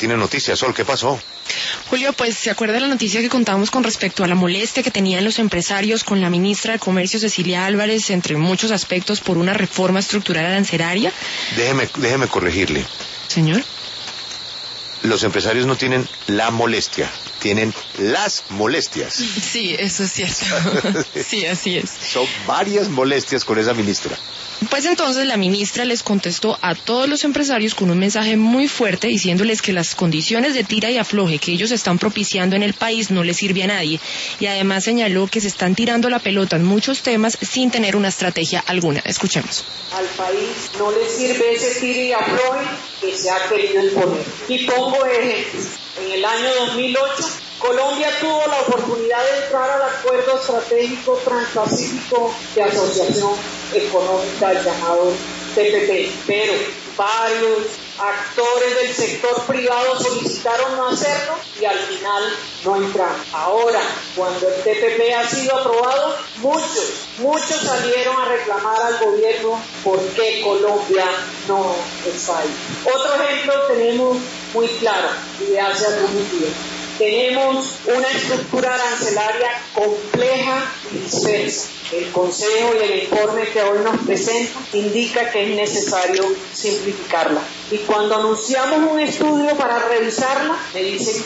tiene noticias. Sol, ¿qué pasó? Julio, pues se acuerda de la noticia que contábamos con respecto a la molestia que tenían los empresarios con la ministra de Comercio, Cecilia Álvarez, entre muchos aspectos por una reforma estructural arancelaria. Déjeme corregirle. Señor. Los empresarios no tienen la molestia, tienen las molestias. Sí, eso es cierto. Sí, así es. Son varias molestias con esa ministra. Pues entonces la ministra les contestó a todos los empresarios con un mensaje muy fuerte diciéndoles que las condiciones de tira y afloje que ellos están propiciando en el país no les sirve a nadie, y además señaló que se están tirando la pelota en muchos temas sin tener una estrategia alguna. Escuchemos. Al país no le sirve ese tira y afloje que se ha querido imponer. Y pongo ejemplos. En el año 2008, Colombia tuvo la oportunidad de entrar al Acuerdo Estratégico Transpacífico de Asociación Económica, el llamado TPP, pero varios actores del sector privado solicitaron no hacerlo y al final no entraron. Ahora, cuando el TPP ha sido aprobado, muchos salieron a reclamar al gobierno por qué Colombia no está ahí. Otro ejemplo tenemos muy claro y de hace algunos días. Tenemos una estructura arancelaria compleja y dispersa. El Consejo y el informe que hoy nos presenta indica que es necesario simplificarla. Y cuando anunciamos un estudio para revisarla, me dicen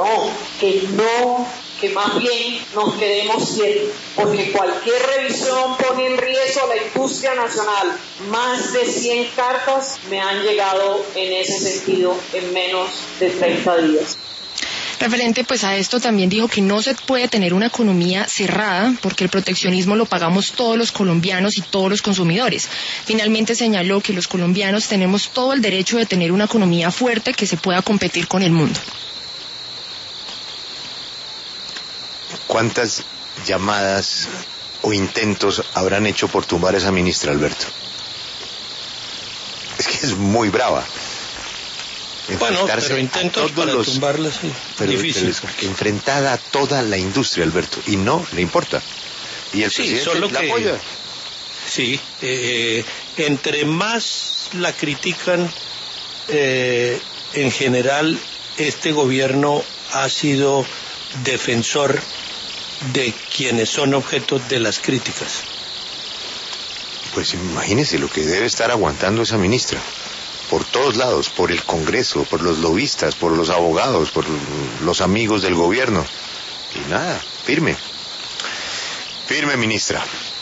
que más bien nos quedemos quietos, porque cualquier revisión pone en riesgo a la industria nacional. Más de 100 cartas me han llegado en ese sentido en menos de 30 días. Referente pues a esto también dijo que no se puede tener una economía cerrada porque el proteccionismo lo pagamos todos los colombianos y todos los consumidores. Finalmente señaló que los colombianos tenemos todo el derecho de tener una economía fuerte que se pueda competir con el mundo. ¿Cuántas llamadas o intentos habrán hecho por tumbar a esa ministra, Alberto? Es que es muy brava. Bueno, pero intentos para tumbarla, sí. Difícil. Pero enfrentada a toda la industria, Alberto, y no le importa. Y el presidente solo la que, apoya. Sí, entre más la critican, en general, este gobierno ha sido defensor de quienes son objeto de las críticas. Pues imagínese lo que debe estar aguantando esa ministra. Por todos lados, por el Congreso, por los lobistas, por los abogados, por los amigos del gobierno. Y nada, firme. Firme, ministra.